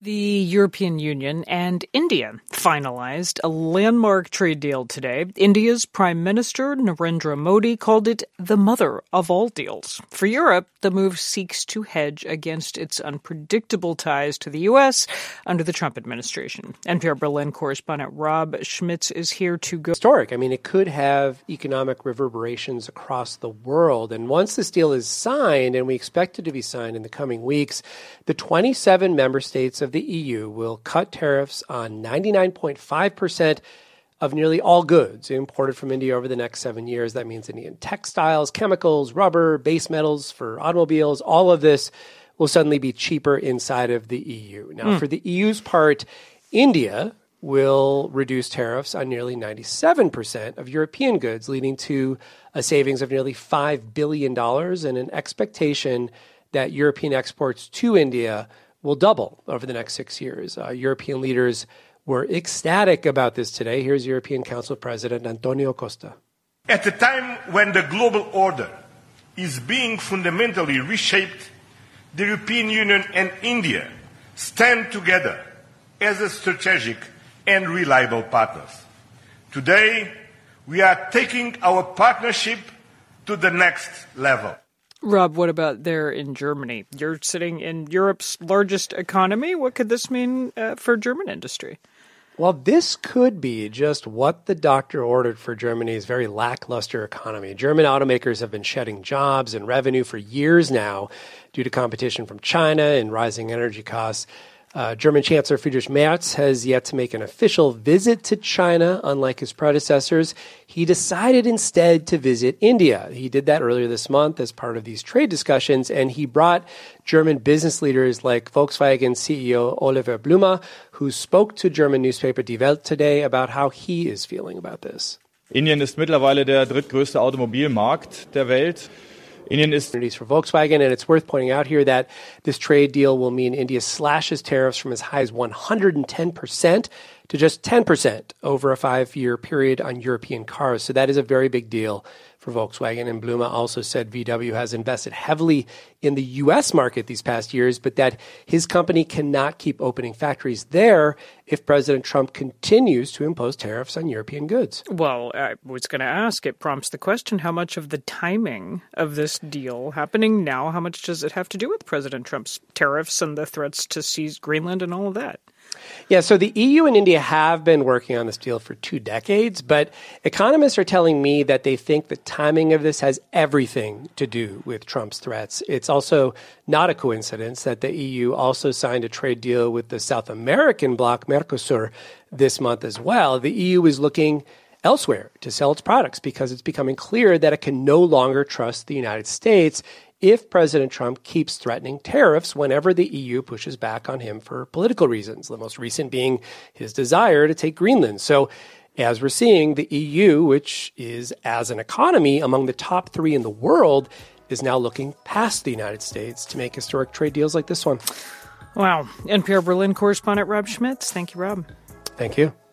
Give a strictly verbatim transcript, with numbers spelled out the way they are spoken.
The European Union and India finalized a landmark trade deal today. India's Prime Minister Narendra Modi called it the mother of all deals. For Europe, the move seeks to hedge against its unpredictable ties to the U S under the Trump administration. N P R Berlin correspondent Rob Schmitz is here to go. Historic. I mean, it could have economic reverberations across the world. And once this deal is signed, and we expect it to be signed in the coming weeks, the twenty-seven member states of the E U will cut tariffs on ninety-nine point five percent of nearly all goods imported from India over the next seven years. That means Indian textiles, chemicals, rubber, base metals for automobiles. All of this will suddenly be cheaper inside of the E U. Now, mm. for the E U's part, India will reduce tariffs on nearly ninety-seven percent of European goods, leading to a savings of nearly five billion dollars and an expectation that European exports to India will double over the next six years. Uh, European leaders were ecstatic about this today. Here's European Council President Antonio Costa. At a time when the global order is being fundamentally reshaped, the European Union and India stand together as a strategic and reliable partners. Today, we are taking our partnership to the next level. Rob, what about there in Germany? You're sitting in Europe's largest economy. What could this mean uh, for German industry? Well, this could be just what the doctor ordered for Germany's very lackluster economy. German automakers have been shedding jobs and revenue for years now due to competition from China and rising energy costs. Uh, German Chancellor Friedrich Merz has yet to make an official visit to China, unlike his predecessors. He decided instead to visit India. He did that earlier this month as part of these trade discussions, and he brought German business leaders like Volkswagen C E O Oliver Blume, who spoke to German newspaper Die Welt today about how he is feeling about this. Indien ist mittlerweile der drittgrößte Automobilmarkt der Welt. Indian is for Volkswagen, and it's worth pointing out here that this trade deal will mean India slashes tariffs from as high as one hundred ten percent to just ten percent over a five-year period on European cars. So that is a very big deal for Volkswagen. And Blume also said V W has invested heavily in the U S market these past years, but that his company cannot keep opening factories there if President Trump continues to impose tariffs on European goods. Well, I was going to ask, it prompts the question, how much of the timing of this deal happening now, how much does it have to do with President Trump's tariffs and the threats to seize Greenland and all of that? Yeah, so the E U and India have been working on this deal for two decades, but economists are telling me that they think the timing of this has everything to do with Trump's threats. It's also not a coincidence that the E U also signed a trade deal with the South American bloc, Mercosur, this month as well. The E U is looking elsewhere to sell its products because it's becoming clear that it can no longer trust the United States if President Trump keeps threatening tariffs whenever the E U pushes back on him for political reasons, the most recent being his desire to take Greenland. So as we're seeing, the E U, which is as an economy among the top three in the world, is now looking past the United States to make historic trade deals like this one. Wow. N P R Berlin correspondent Rob Schmitz. Thank you, Rob. Thank you.